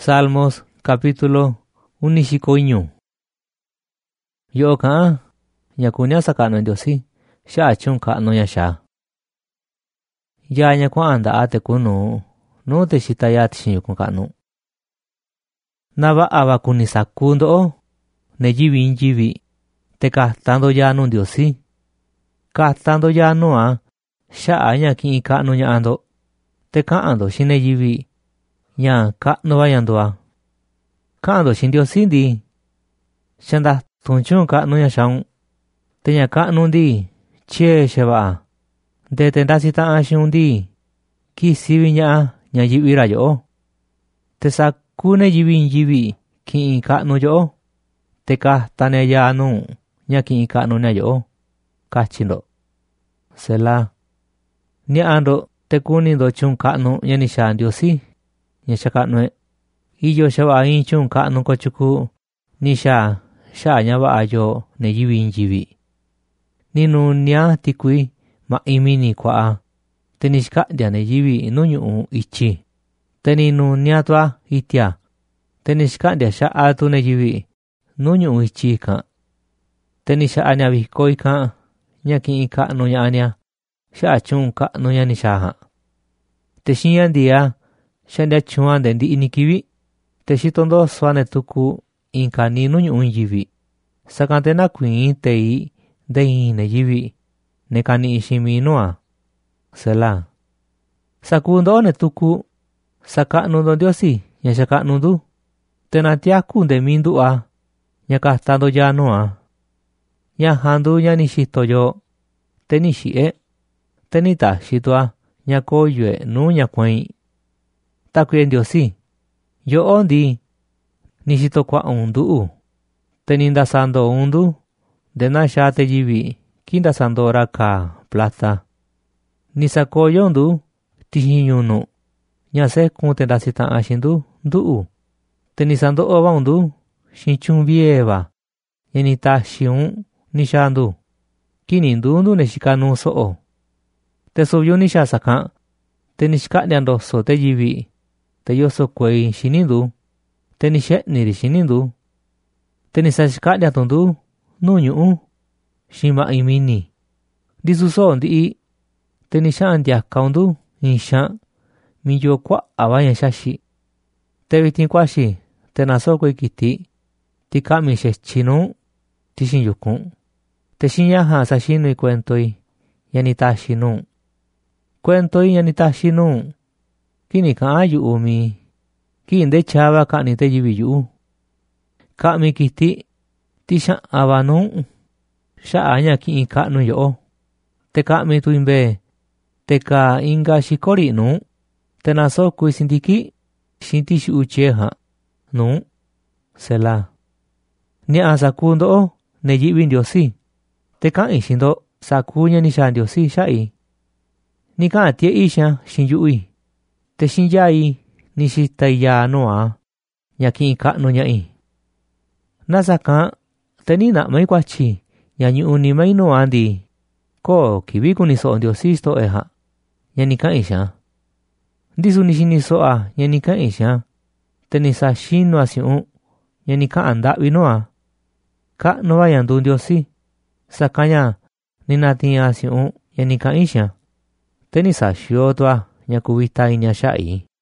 Salmos capítulo 19. Yo ka nya kunya sakano Diosi sha chung ka no ya sha. Ya nya kwa anda ate kuno no te shitaya tshin kun ka no. Na ba aba kuni sakundo ne jivi te ka tando ya no Diosi. Ka tando ya no a sha nya kin ka no nya ando te ka ando shine jivi nya ka no va yando a. Ka ando shin Diosi di shanda tunchun ka no ya shaun te nya ka no di che sheba de te da sita a shun di ki sivi nya jivi ra yo te sa kune jivi kin ka no yo te ka tane ya no nya kin ka no nya yo ka chindo sela ni ando te kuni do chung ka no nya ni sha Diosi nya shaka no iyo shaba in chung ka no ko chuku ni sha nya ba ayo ne jivi ni no nya tikui ma imini kwa tenishka dia ne jivi no nyu ichi teni no nya twa itia tenishka dia sha atu ne jivi no nyu ichi ka tenisha anya vi koi ka nya kin ka no nya anya sha chung ka no nya ni sha ha te shin dia shanda chuan den di inikivi te shitondo swane tuku inka ni no nyu jivi sakantena kuin tei dei ne jivi ne kani ishimi noa sela sakundo ne tuku saka nundo Diosi nya shaka nundu tenatia kunde mindu a nya ka tando ya noa nya handu nya ni shito yo teni shie tenita shitwa nya ko yue nu nya kwai takuen Diosi yo ondi ni shito kwa undu teninda sando undu dena shate jivi kinda sando raka plata ni sako yondu tihinyunu nya se kunte da sita ashindu du tenisando owandu shinchun vieva yenita shiun ni shandu kinindu ne shikanu so te soyo ni sha saka tenishka nyando so te jivi te yoso kwei shinindu tenishe ni shinindu tenisashka nyatondu no nyu shima imini disuso ndi tenisha andia kaundu insha miyo kwa awaya shashi tevitin kwashi tenaso kwe kiti tikami shechino tishin yukun teshinya ha sashino y cuentoi yanitashino cuentoi yanitashino kini ka ayu umi kinde chava ka ni te jiviyu ka mi kiti tisha abanu sha anya ki ka no yo te ka mi tuimbe te ka inga shikori no te naso ku sindiki shinti shu ucheha no sela ni asakundo ne jivi Diosi te ka ishindo sakunya ni sha Diosi shai ni ka tie isha shinjui te shinjai ni shitaya noa nya ki ka no nyai nasaka tenina mai kwachi nya nyu ni mai no andi ko kibiku ni so Diosi sto eha nya ni ka isha disu ni shini so a nya ni ka isha tenisa shino asiu nya ni ka anda winoa ka no vayan du Diosi sakanya ni natin asiu nya ni ka isha tenisa shiotwa nya kubita inya shai